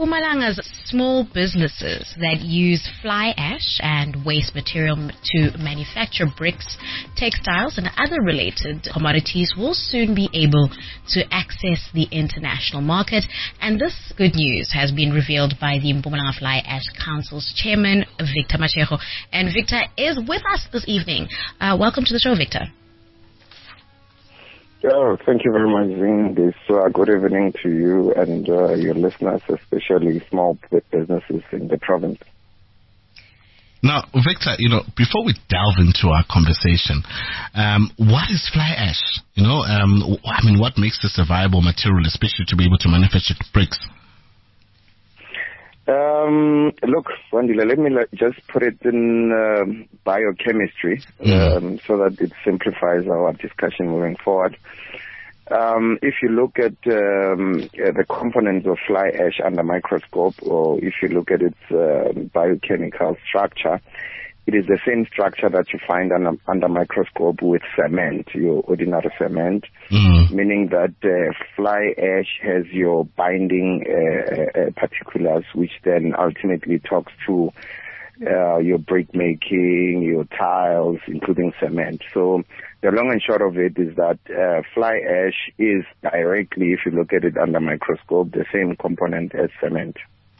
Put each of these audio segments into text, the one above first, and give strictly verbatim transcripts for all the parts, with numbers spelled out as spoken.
Mpumalanga's small businesses that use fly ash and waste material to manufacture bricks, textiles, and other related commodities will soon be able to access the international market. And this good news has been revealed by the Mpumalanga Fly Ash Council's chairman, Victor Mashego. And Victor is with us this evening. Uh, welcome to the show, Victor. Oh, thank you very much, Zing. This uh, good evening to you and uh, your listeners, especially small businesses in the province. Now, Victor, you know, before we delve into our conversation, um, what is fly ash? You know, um, I mean, what makes this a viable material, especially to be able to manufacture bricks? Um, look, Wandile, let me just put it in uh, biochemistry mm. um, so that it simplifies our discussion moving forward. Um, if you look at um, the components of fly ash under microscope, or if you look at its uh, biochemical structure, it is the same structure that you find under, under microscope with cement, your ordinary cement, mm. meaning that uh, fly ash has your binding uh, uh, particulars, which then ultimately talks to uh, your brick making, your tiles, including cement. So the long and short of it is that uh, fly ash is directly, if you look at it under microscope, the same component as cement.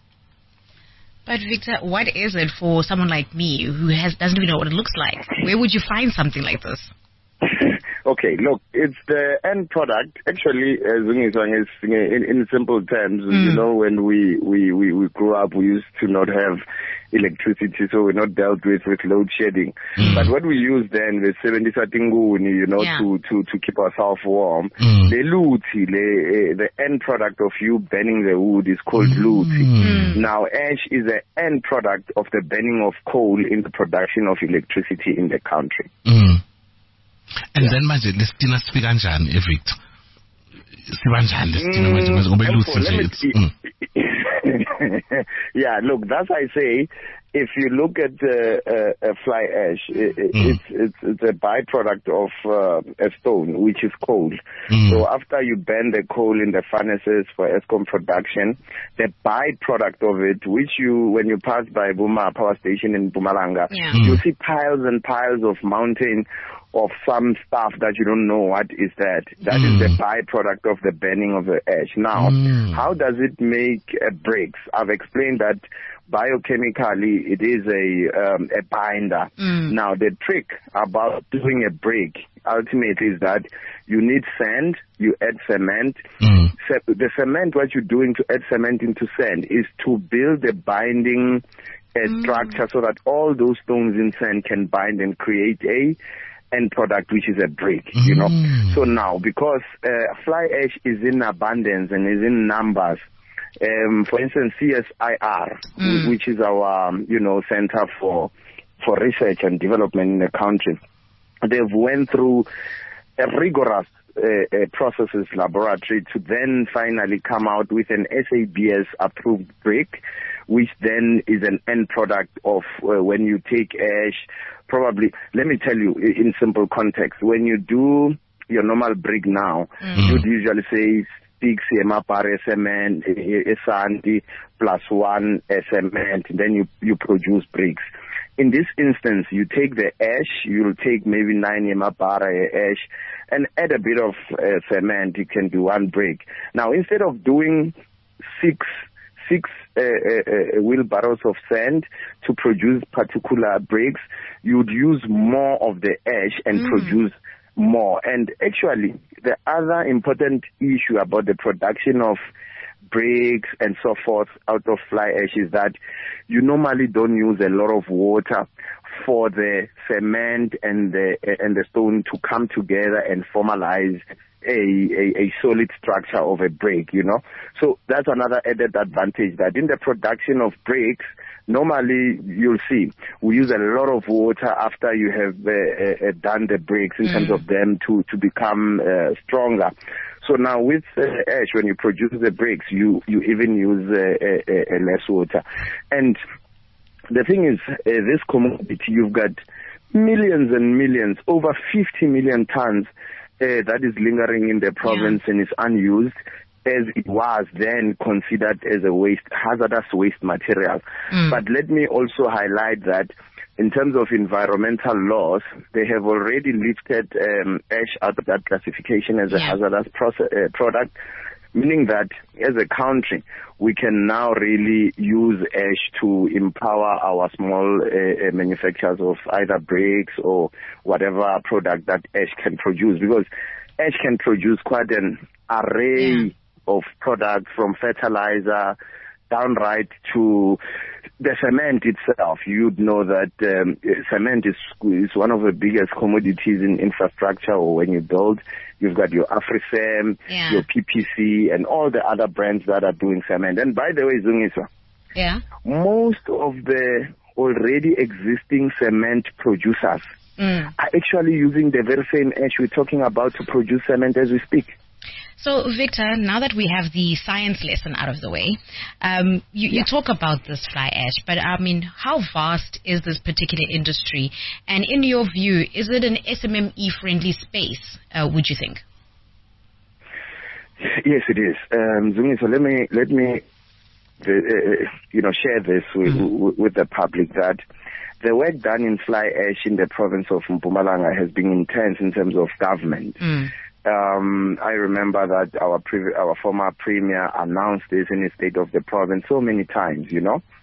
But Victor, what is it for someone like me who has doesn't even know what it looks like? Where would you find something like this? Okay, look, it's the end product. Actually, as in, in, in simple terms, mm. you know, when we, we, we, we grew up, we used to not have electricity, so we're not dealt with with load shedding. Mm. But what we use then, the seventy satinguni, you know, yeah. to, to, to keep ourselves warm, mm. the luti, the, the end product of you burning the wood is called mm. luti. Mm. Now, ash is the end product of the burning of coal in the production of electricity in the country. Mm. And yeah. then manje lesithina sifika kanjani eVictor? Sibanjani lesithina manje manje ngoba iluthi nje. Yeah, look, that's I say, if you look at uh, uh, fly ash, it, it, mm. it's, it's it's a byproduct of uh, a stone, which is coal. Mm. So after you burn the coal in the furnaces for Eskom production, the byproduct of it, which you, when you pass by Buma power station in Mpumalanga, yeah. mm. you see piles and piles of mountain of some stuff that you don't know what is that. That mm. is the byproduct of the burning of the ash. Now, mm. how does it make uh, bricks? I've explained that biochemically it is a um, a binder. Mm. Now, the trick about doing a brick ultimately is that you need sand, you add cement. Mm. So the cement, what you're doing to add cement into sand is to build a binding uh, mm. structure so that all those stones in sand can bind and create a end product, which is a brick, mm. you know. So now, because uh, fly ash is in abundance and is in numbers, um, for instance, C S I R, mm. which is our, um, you know, Center for for Research and Development in the country, they've went through a rigorous uh, uh, processes laboratory to then finally come out with an S A B S approved brick, which then is an end product of uh, when you take ash. Probably, let me tell you in simple context, when you do your normal brick now, mm. you'd usually say six emapare cement, sandy plus one cement, then you, you produce bricks. In this instance, you take the ash, you'll take maybe nine emapare ash, and add a bit of uh, cement, you can do one brick. Now, instead of doing six six uh, uh, wheelbarrows of sand to produce particular bricks, you'd use more of the ash and mm. produce more. And actually, the other important issue about the production of bricks and so forth out of fly ash is that you normally don't use a lot of water for the cement and the and the stone to come together and formalize A, a, a solid structure of a brick, you know. So that's another added advantage, that in the production of bricks, normally you'll see we use a lot of water after you have uh, uh, done the bricks in mm. terms of them to, to become uh, stronger. So now with uh, ash, when you produce the bricks, you, you even use uh, uh, uh, less water. And the thing is, uh, this commodity, you've got millions and millions, over fifty million tons Uh, that is lingering in the province yeah. and is unused. as it was then considered as a waste, hazardous waste material. Mm. But let me also highlight that in terms of environmental laws, they have already lifted um, ash out of that classification as a yeah. hazardous process, uh, product, meaning that as a country, we can now really use ash to empower our small uh, manufacturers of either bricks or whatever product that ash can produce, because ash can produce quite an array yeah. of products, from fertilizer downright to the cement itself. You'd know that um, cement is is one of the biggest commodities in infrastructure, or when you build. You've got your AfriCem, yeah. your P P C, and all the other brands that are doing cement. And by the way, Zungiswa, yeah. most of the already existing cement producers mm. are actually using the very same ash we're talking about to produce cement as we speak. So, Victor, now that we have the science lesson out of the way, um, you, you yeah. talk about this fly ash, but I mean, how vast is this particular industry? And in your view, is it an S M M E-friendly space, uh, would you think? Yes, it is. Um, Zungi, so let me, let me uh, you know, share this with, mm-hmm. with the public, that the work done in fly ash in the province of Mpumalanga has been intense in terms of government. Mm. Um, I remember that our pre- our former premier announced this in the state of the province so many times, you know.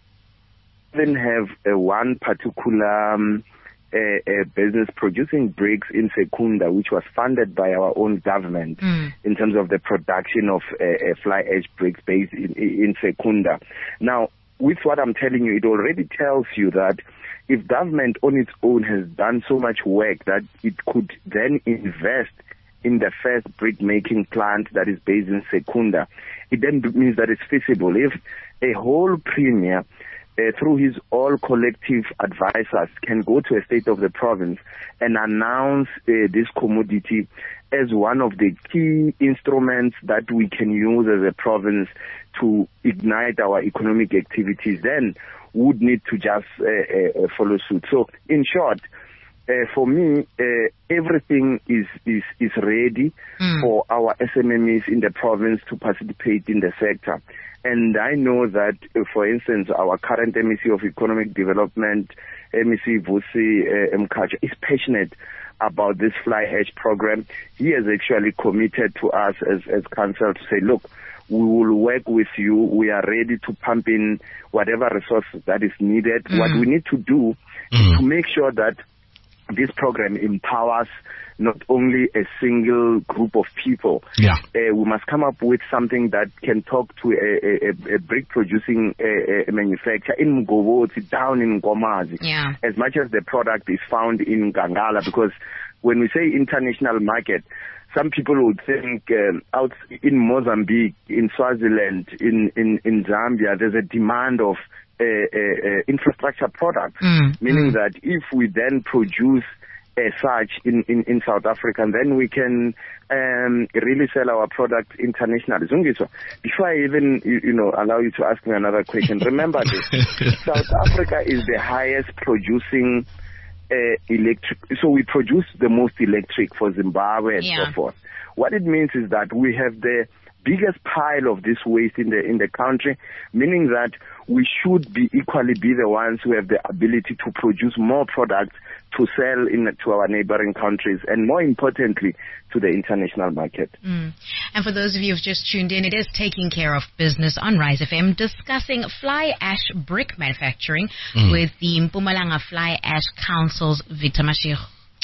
We didn't have uh, one particular um, uh, uh, business producing bricks in Secunda, which was funded by our own government mm. in terms of the production of uh, uh, fly ash bricks based in, in Secunda. Now, with what I'm telling you, it already tells you that if government on its own has done so much work that it could then invest in the first brick making plant that is based in Secunda, it then means that it's feasible. If a whole premier, uh, through his all collective advisors, can go to a state of the province and announce uh, this commodity as one of the key instruments that we can use as a province to ignite our economic activities, then we would need to just uh, uh, follow suit. So, in short, Uh, for me, uh, everything is, is, is ready mm. for our S M M Es in the province to participate in the sector. And I know that, uh, for instance, our current M E C of Economic Development, M E C Vusi uh, Mkhatsha, is passionate about this fly ash program. He has actually committed to us as, as council to say, look, we will work with you. We are ready to pump in whatever resources that is needed. Mm. What we need to do mm. is to make sure that this program empowers not only a single group of people. Yeah. Uh, we must come up with something that can talk to a, a, a brick producing a, a manufacturer in Mgovoti, down in Ngomazi, yeah. as much as the product is found in Gangala. Because when we say international market, some people would think um, out in Mozambique, in Swaziland, in, in, in Zambia, there's a demand of uh, uh, uh, infrastructure products, mm, meaning mm. that if we then produce as such in, in, in South Africa, and then we can um, really sell our product internationally. Zungiswa, before I even you, you know allow you to ask me another question, remember this: South Africa is the highest producing uh, electric. So we produce the most electric for Zimbabwe and yeah. so forth. What it means is that we have the biggest pile of this waste in the in the country, meaning that we should be equally be the ones who have the ability to produce more products to sell in to our neighboring countries, and more importantly, to the international market. Mm. And for those of you who've just tuned in, it is Taking Care of Business on Rise F M, discussing fly ash brick manufacturing mm. with the Mpumalanga Fly Ash Council's Victor Mashego.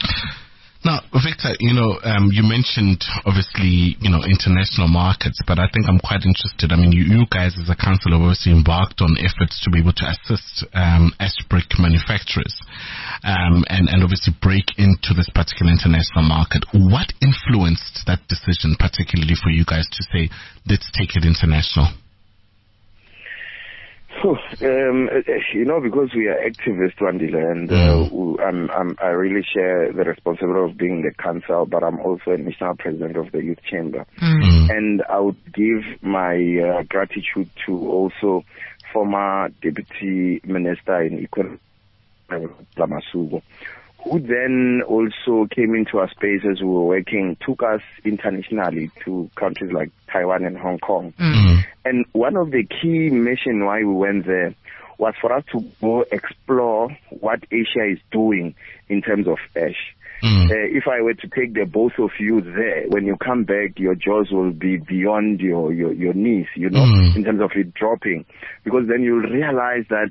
Now, Victor, you know, um, you mentioned, obviously, you know, international markets, but I think I'm quite interested. I mean, you, you guys as a council have obviously embarked on efforts to be able to assist um, ash brick manufacturers um, and, and obviously break into this particular international market. What influenced that decision, particularly for you guys to say, let's take it international? Um, you know, because we are activists, Wandile, and uh, I'm, I'm, I really share the responsibility of being the council, but I'm also a national president of the Youth Chamber. Mm. And I would give my uh, gratitude to also former Deputy Minister in Economy, Lamasugo, who then also came into our space as we were working, took us internationally to countries like Taiwan and Hong Kong. Mm. And one of the key mission why we went there was for us to go explore what Asia is doing in terms of ash. Mm. Uh, if I were to take the both of you there, when you come back, your jaws will be beyond your, your, your knees, you know, mm. in terms of it dropping. Because then you'll realize that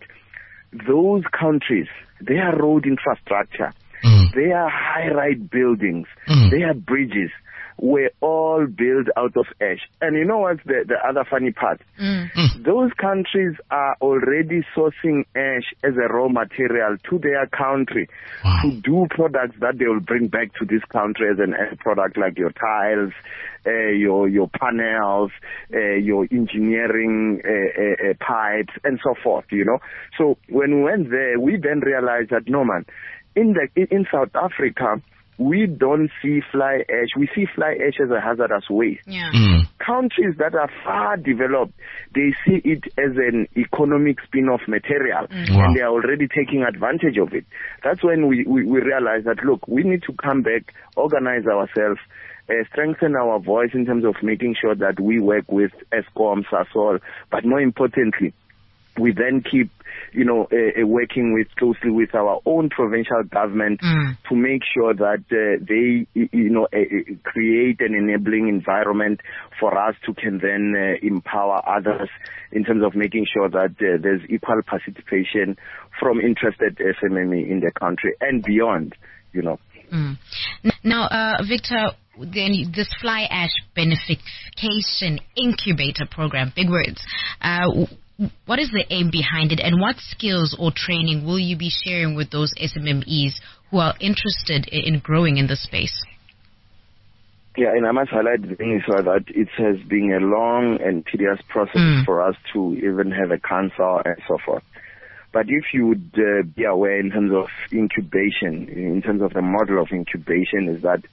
those countries, their road infrastructure, mm. their high-rise buildings, mm. their bridges were all built out of ash. And you know what's the, the other funny part? Mm. Mm. Those countries are already sourcing ash as a raw material to their country wow. to do products that they will bring back to this country as an end product, like your tiles, uh, your your panels, uh, your engineering uh, uh, uh, pipes, and so forth, you know. So when we went there, we then realized that, no, man, in the in South Africa, we don't see fly ash. We see fly ash as a hazardous waste. Yeah. Mm. Countries that are far developed, they see it as an economic spin-off material, mm. wow. and they are already taking advantage of it. That's when we, we, we realize that, look, we need to come back, organize ourselves, uh, strengthen our voice in terms of making sure that we work with Eskom, Sasol, but more importantly, we then keep, you know, uh, working with closely with our own provincial government mm. to make sure that uh, they, you know, uh, create an enabling environment for us to can then uh, empower others in terms of making sure that uh, there's equal participation from interested S M M E in the country and beyond, you know. Mm. Now, uh, Victor, then this fly ash beneficiation incubator program, big words. Uh, What is the aim behind it, and what skills or training will you be sharing with those S M M Es who are interested in growing in this space? Yeah, and I must highlight the thing is that it has been a long and tedious process mm. for us to even have a council and so forth. But if you would uh, be aware in terms of incubation, in terms of the model of incubation, is that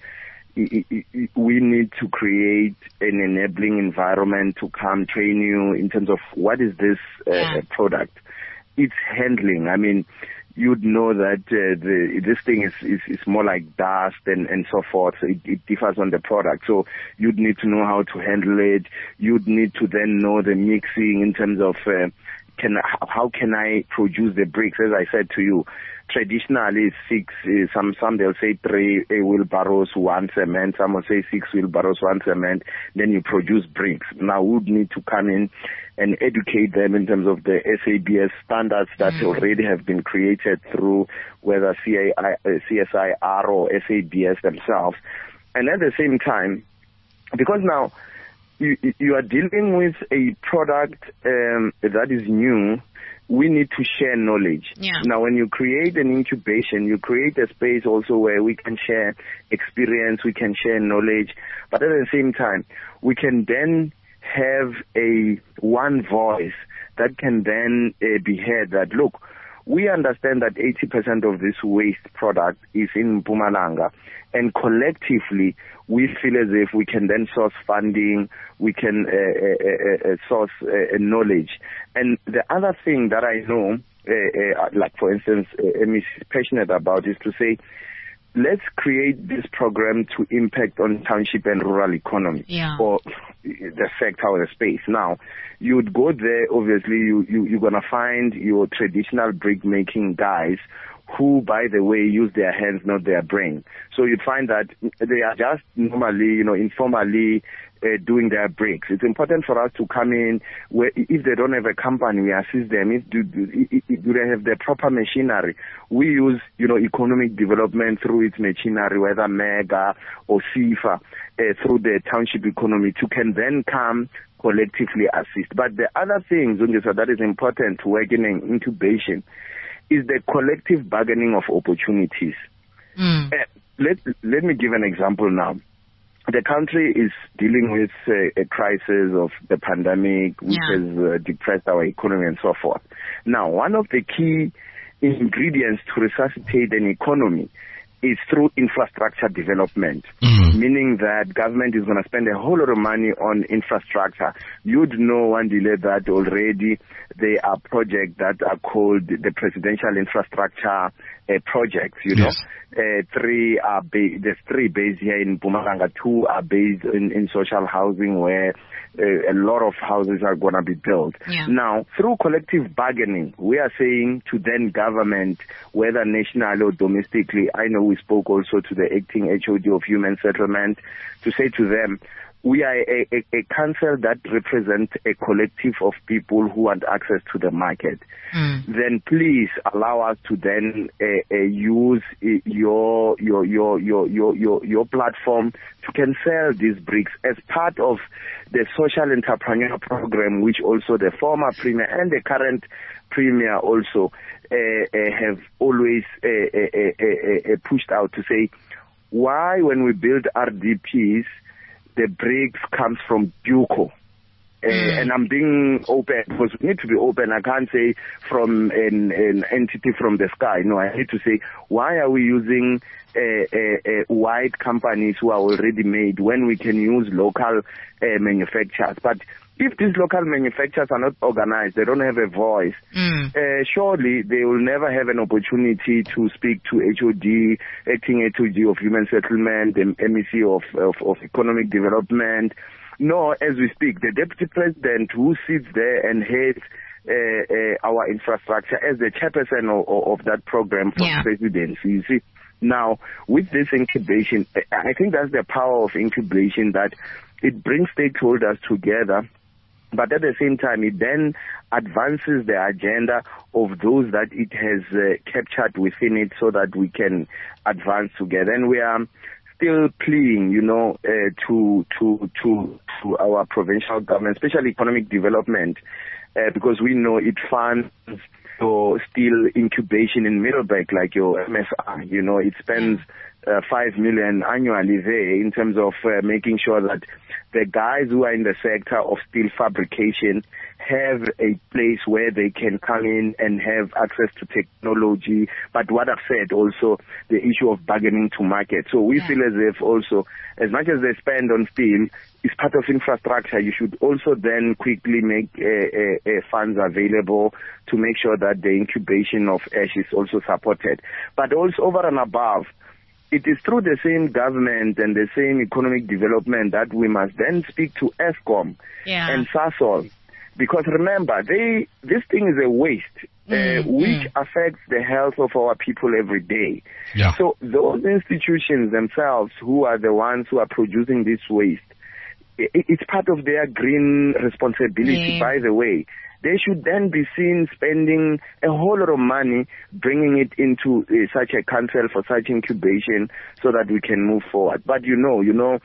we need to create an enabling environment to come train you in terms of what is this uh, yeah. product. It's handling. I mean, you'd know that uh, the, this thing is, is, is more like dust and, and so forth. So it, it differs on the product. So you'd need to know how to handle it. You'd need to then know the mixing in terms of uh, can how can I produce the bricks. As I said to you, traditionally six, uh, some some they'll say three uh, wheelbarrows, one cement. Some will say six wheelbarrows, one cement. Then you produce bricks. Now we would need to come in and educate them in terms of the S A B S standards that mm. already have been created through whether C S I R or S A B S themselves. And at the same time, because now you, you are dealing with a product um, that is new, we need to share knowledge. Yeah. Now, when you create an incubation, you create a space also where we can share experience, we can share knowledge, but at the same time, we can then have a one voice that can then uh, be heard that, look, we understand that eighty percent of this waste product is in Mpumalanga, and collectively we feel as if we can then source funding, we can uh, uh, uh, source uh, knowledge. And the other thing that I know, uh, uh, like for instance, uh, Emi is passionate about is to say, let's create this program to impact on township and rural economy, yeah. or the sector or the space. Now, you would go there, obviously, you, you, you're going to find your traditional brick making guys who, by the way, use their hands, not their brain. So you'd find that they are just normally, you know, informally uh, doing their bricks. It's important for us to come in where, if they don't have a company, we assist them. If do, do, do they have the proper machinery? We use, you know, economic development through its machinery, whether MEGA or SIFA, uh, through the township economy to can then come collectively assist. But the other thing, Zunjisa, that is important to work in an incubation is the collective bargaining of opportunities. Mm. Uh, let, let me give an example now. The country is dealing with uh, a crisis of the pandemic, which yeah. has uh, depressed our economy and so forth. Now, one of the key ingredients to resuscitate an economy is through infrastructure development, mm. meaning that government is going to spend a whole lot of money on infrastructure. You'd know, Wandile, that already there are projects that are called the Presidential Infrastructure uh, Projects, you yes. know. Uh, three are ba- there's three based here in Mpumalanga, two are based in, in social housing where uh, a lot of houses are going to be built. Yeah. Now, through collective bargaining, we are saying to then government, whether national or domestically, I know we spoke also to the acting H O D of Human Settlement, to say to them, we are a, a, a council that represents a collective of people who want access to the market. Mm. Then please allow us to then uh, uh, use your, your your your your your your platform to can sell these bricks as part of the social entrepreneur program, which also the former premier and the current premier also uh, uh, have always uh, uh, uh, uh, pushed out to say, why when we build R D Ps, the bricks comes from Duco. Uh, mm. And I'm being open because we need to be open. I can't say from an, an entity from the sky. No, I need to say, why are we using uh, uh, uh, white companies who are already made when we can use local uh, manufacturers? But if these local manufacturers are not organized, they don't have a voice, mm. uh, surely they will never have an opportunity to speak to H O D, acting H O D of Human Settlement, the M E C of, of, of Economic Development. No, as we speak, the Deputy President who sits there and heads uh, uh, our infrastructure as the chairperson of, of that program for yeah. presidency. You see, now, with this incubation, I think that's the power of incubation, that it brings stakeholders together. But at the same time, it then advances the agenda of those that it has uh, captured within it so that we can advance together. And we are still pleading, you know, uh, to, to, to, to our provincial government, especially economic development, uh, because we know it funds your steel incubation in Middleburg, like your M S R. You know, it spends uh, five million annually there in terms of uh, making sure that the guys who are in the sector of steel fabrication have a place where they can come in and have access to technology. But what I've said also, the issue of bargaining to market. So we yeah. feel as if also, as much as they spend on steel, it's part of infrastructure. You should also then quickly make uh, uh, uh, funds available to make sure that the incubation of ash is also supported. But also over and above, it is through the same government and the same economic development that we must then speak to Eskom yeah. and Sasol. Because remember, they this thing is a waste, mm, uh, which mm. affects the health of our people every day. Yeah. So those institutions themselves, who are the ones who are producing this waste, it, it's part of their green responsibility, yeah. by the way. They should then be seen spending a whole lot of money, bringing it into uh, such a council for such incubation so that we can move forward. But you know, you know,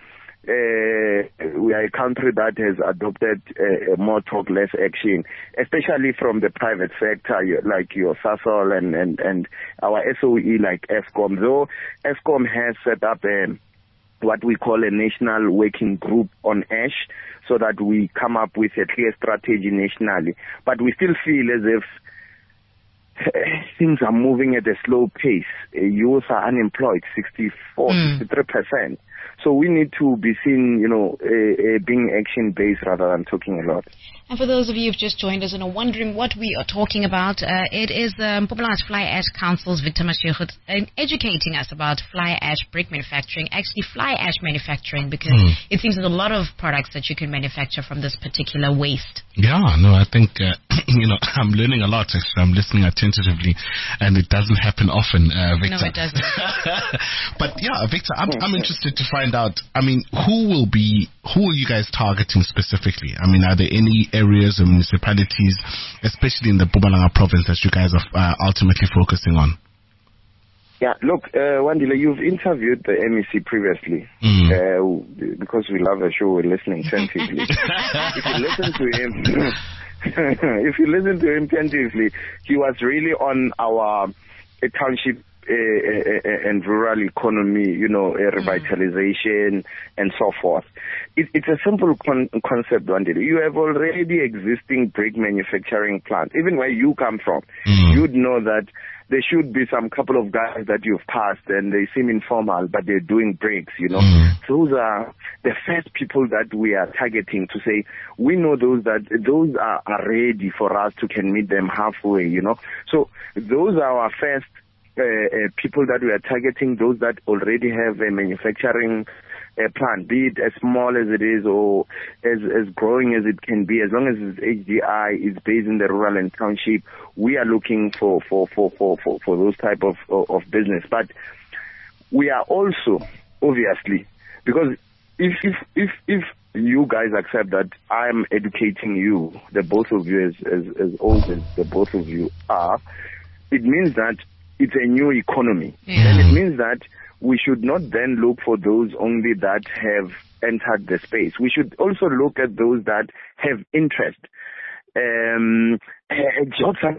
uh, we are a country that has adopted uh, more talk, less action, especially from the private sector, like your Sasol and, and, and our S O E like Eskom. Though Eskom has set up a what we call a national working group on ash, so that we come up with a clear strategy nationally. But we still feel as if things are moving at a slow pace. Youth are unemployed, sixty-four, mm. sixty-three percent. So we need to be seen, you know, uh, uh, being action-based rather than talking a lot. And for those of you who've just joined us and are wondering what we are talking about, uh, it is the um, Mpumalanga Fly Ash Council's Victor Mashego uh, educating us about fly ash brick manufacturing, actually fly ash manufacturing, because mm. it seems there's a lot of products that you can manufacture from this particular waste. Yeah, no, I think, uh, you know, I'm learning a lot, actually. I'm listening attentively, and it doesn't happen often, uh, Victor. No, it doesn't. But yeah, Victor, I'm, I'm interested to find out, I mean, who will be, who are you guys targeting specifically? I mean, are there any areas or municipalities, especially in the Mpumalanga province, that you guys are uh, ultimately focusing on? Yeah, look, uh, Wandile, you've interviewed the M E C previously, mm. uh, because we love the show, we're listening attentively. If you listen to him, if you listen to him attentively, he was really on our uh, township uh, uh, and rural economy, you know, uh, revitalization mm. and so forth. It, it's a simple con- concept, Wandile. You have already existing brick manufacturing plants. Even where you come from, mm. you'd know that there should be some couple of guys that you've passed and they seem informal, but they're doing bricks, you know. Mm. Those are the first people that we are targeting to say, we know those that, those are, are ready for us to can meet them halfway, you know. So those are our first uh, uh, people that we are targeting, those that already have a manufacturing a plant, be it as small as it is or as as growing as it can be, as long as it's H D I, is based in the rural and township, we are looking for for for for for, for those type of, of of business. But we are also obviously, because if if if if you guys accept that I'm educating you, the both of you as as, as old as the both of you are, it means that it's a new economy, yeah. and it means that we should not then look for those only that have entered the space. We should also look at those that have interest. Um, jobs are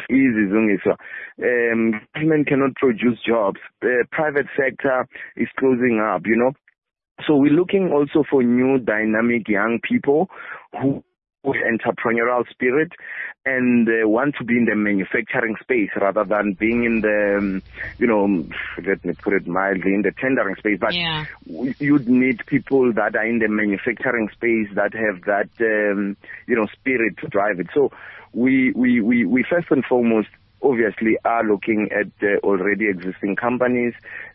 easy, so um, government cannot produce jobs. The private sector is closing up, you know. So we're looking also for new dynamic young people who with entrepreneurial spirit and uh, want to be in the manufacturing space rather than being in the, um, you know, let me put it mildly, in the tendering space. But yeah. you'd need people that are in the manufacturing space that have that, um, you know, spirit to drive it. So we, we, we, we first and foremost obviously are looking at uh, already existing companies.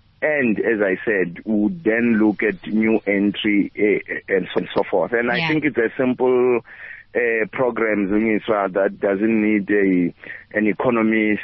And as I said, we would then look at new entry uh, and so, and so forth. And yeah. I think it's a simple uh, program that doesn't need a, an economist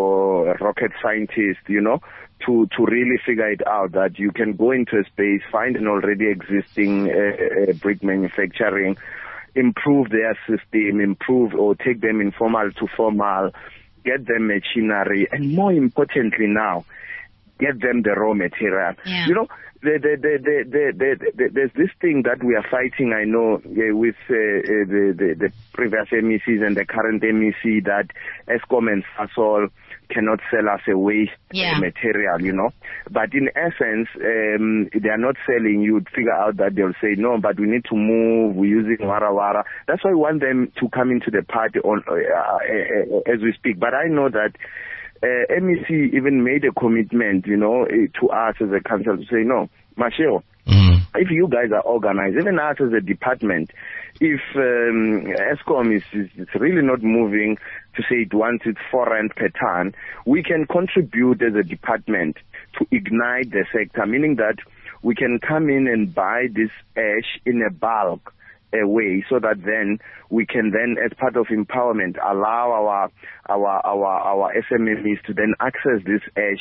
or a rocket scientist, you know, to, to really figure it out, that you can go into a space, find an already existing uh, uh, brick manufacturing, improve their system, improve or take them informal to formal, get them machinery, and more importantly now, get them the raw material. Yeah. You know, the, the, the, the, the, the, the, there's this thing that we are fighting, I know, uh, with uh, uh, the, the, the previous M E Cs and the current M E C, that Eskom and Sasol cannot sell us a waste yeah. uh, material, you know. But in essence, um, they are not selling. You'd figure out that they'll say, no, but we need to move, we're using Wara Wara. That's why we want them to come into the party on uh, uh, uh, as we speak. But I know that Uh, M E C even made a commitment, you know, uh, to us as a council to say, no, Masheo, mm. if you guys are organized, even us as a department, if um, Eskom is, is, is really not moving to say it wants its four rand per ton, we can contribute as a department to ignite the sector, meaning that we can come in and buy this ash in a bulk way, so that then we can then, as part of empowerment, allow our our our our S M E Ms to then access this ash.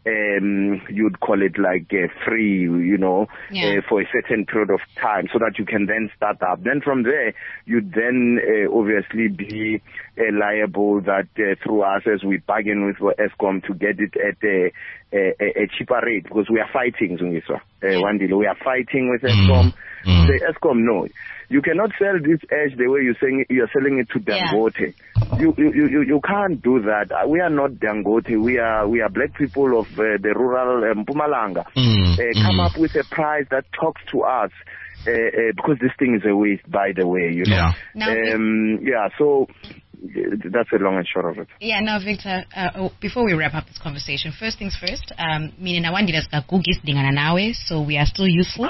Um, you'd call it like uh, free, you know, yeah. uh, for a certain period of time, so that you can then start up. Then from there, you'd then uh, obviously be uh, liable that uh, through us, as we bargain with Eskom to get it at a, a, a cheaper rate, because we are fighting, Zungiswa. Uh, one deal, we are fighting with Eskom. Mm. Say, Eskom, no, you cannot sell this ash the way you're saying you're selling it to Dangote. Yeah. You, you you you can't do that. We are not Dangote. We are we are black people of uh, the rural um, Mpumalanga. Mm. Uh, come mm. up with a price that talks to us, uh, uh, because this thing is a waste, by the way. You know. Yeah. Um, yeah. So that's a long and short of it. Yeah, now, Victor, uh, oh, before we wrap up this conversation, first things first, um, meaning I want to Gugis dingana nawe, so we are still useful.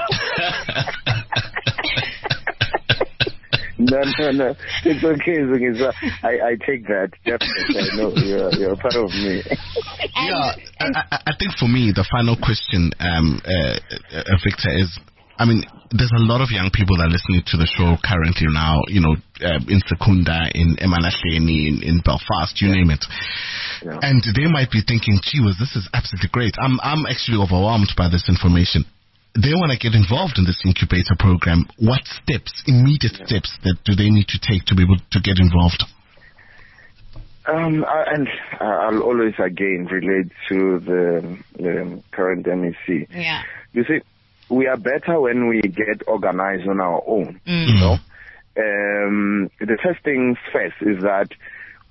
No, no, no. It's okay. It's, uh, I, I take that. Definitely. I know you're, you're part of me. And, yeah, and I, I think for me, the final question, um, uh, uh, Victor, is, I mean, there's a lot of young people that are listening to the show currently now, you know, uh, in Secunda, in Emalahleni, in, in Belfast, you yeah. name it. Yeah. And they might be thinking, gee whiz, this is absolutely great. I'm, I'm actually overwhelmed by this information. They want to get involved in this incubator program. What steps, immediate yeah. steps, that do they need to take to be able to get involved? Um, and I'll always again relate to the, the current M E C. Yeah. You see, we are better when we get organized on our own. Mm. You know, um, the first thing first is that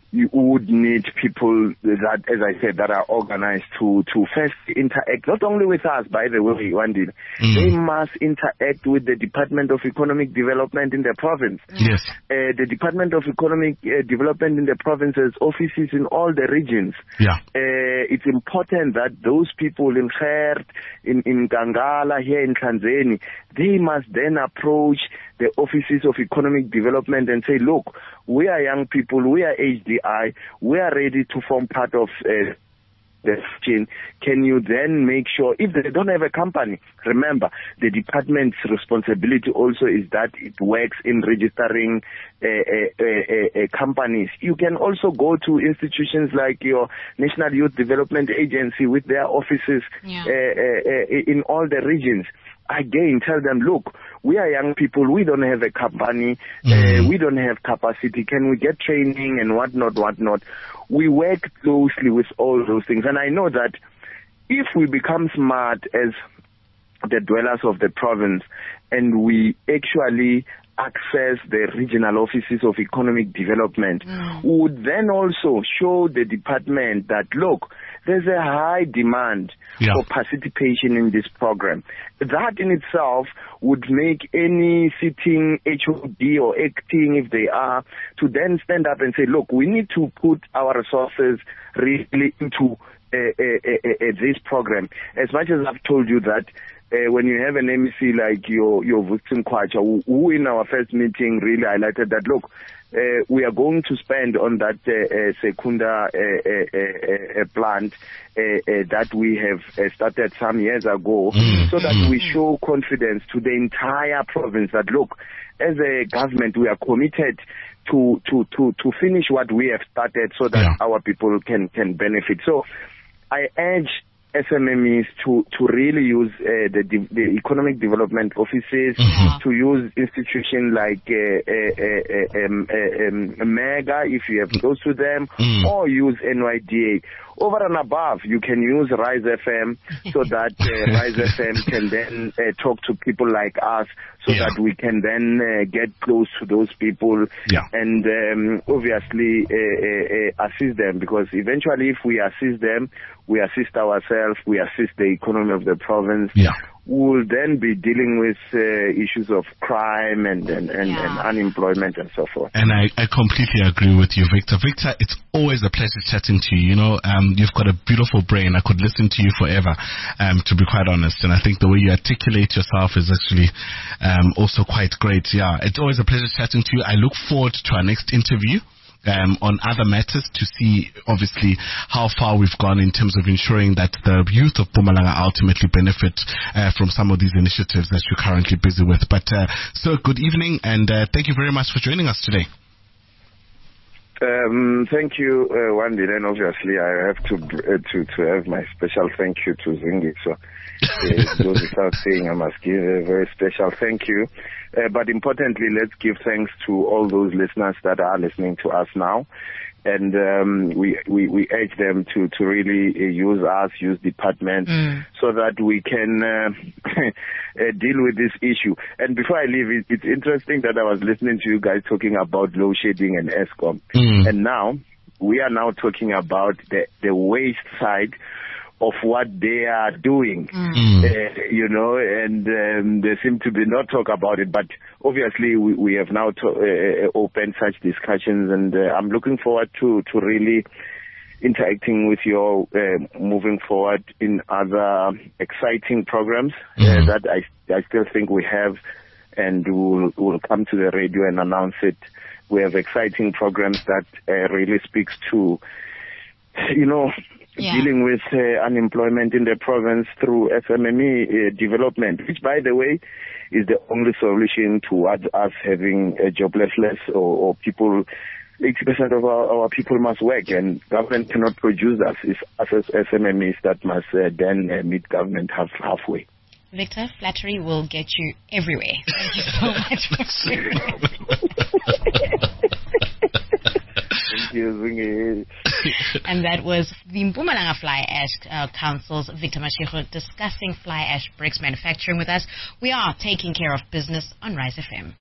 you would need people that, as I said, that are organized to, to first interact, not only with us, by the way, Wandile, mm. they must interact with the Department of Economic Development in the province. Yes. Uh, the Department of Economic uh, Development in the province's offices in all the regions. Yeah. Uh, it's important that those people in Gert, in, in Gangala, here in Tanzania, they must then approach the offices of economic development and say, look, we are young people, we are H D I, we are ready to form part of uh, the chain. Can you then make sure, if they don't have a company, remember, the department's responsibility also is that it works in registering uh, uh, uh, uh, companies. You can also go to institutions like your National Youth Development Agency with their offices yeah. uh, uh, uh, in all the regions. Again, tell them, look, we are young people, we don't have a company, mm. uh, we don't have capacity, can we get training and whatnot, whatnot. We work closely with all those things. And I know that if we become smart as the dwellers of the province and we actually access the regional offices of economic development, mm. would then also show the department that, look, there's a high demand yeah. for participation in this program. That in itself would make any sitting H O D or acting, if they are, to then stand up and say, look, we need to put our resources really into uh, uh, uh, uh, this program. As much as I've told you that Uh, when you have an M E C like your your Vuxin Kwacha, who, who in our first meeting really highlighted that, look, uh, we are going to spend on that uh, uh, Secunda uh, uh, uh, plant uh, uh, that we have uh, started some years ago, mm. so that we show confidence to the entire province that, look, as a government, we are committed to to to to finish what we have started, so that yeah. our people can can benefit. So I urge S M M Es to, to really use uh, the, the economic development offices, mm-hmm. to use institutions like uh, uh, uh, um, uh, um, MEGA, if you have close to them, mm. or use N Y D A. Over and above, you can use Rise F M, so that uh, Rise F M can then uh, talk to people like us, so yeah. that we can then uh, get close to those people yeah. and um, obviously uh, uh, uh, assist them, because eventually if we assist them, we assist ourselves, we assist the economy of the province. Yeah. We'll then be dealing with uh, issues of crime and and, and, yeah. and unemployment and so forth. And I, I completely agree with you, Victor. Victor, it's always a pleasure chatting to you. You know, um, you've got a beautiful brain. I could listen to you forever, um, to be quite honest. And I think the way you articulate yourself is actually um, also quite great. Yeah, it's always a pleasure chatting to you. I look forward to our next interview. Um, on other matters, to see obviously how far we've gone in terms of ensuring that the youth of Mpumalanga ultimately benefit uh, from some of these initiatives that you're currently busy with. But uh, so good evening, and uh, thank you very much for joining us today. Um, thank you, uh, Wandile, and obviously I have to uh, to to have my special thank you to Zingi. So uh, goes without saying, I must give a very special thank you. Uh, but importantly, let's give thanks to all those listeners that are listening to us now. And um, we, we, we urge them to, to really uh, use us, use departments, mm. so that we can uh, uh, deal with this issue. And before I leave, it, it's interesting that I was listening to you guys talking about load shedding and ESCOM. Mm. And now, we are now talking about the, the waste side of what they are doing, mm. uh, you know, and um, they seem to be not talk about it, but obviously we, we have now to, uh, opened such discussions, and uh, I'm looking forward to, to really interacting with you all, uh, moving forward in other exciting programs mm. uh, that I, I still think we have, and we'll, we'll come to the radio and announce it. We have exciting programs that uh, really speaks to, you know, Yeah. dealing with uh, unemployment in the province through S M M E uh, development, which, by the way, is the only solution towards us having a joblessness or, or people, eighty percent of our, our people must work, and government cannot produce us. It's us as S M M Es that must uh, then uh, meet government half, halfway. Victor, flattery will get you everywhere. Thank you so much for sharing. Thank you. And that was the Mpumalanga Fly Ash uh, Council's Victor Mashego discussing fly ash bricks manufacturing with us. We are taking care of business on Rise F M.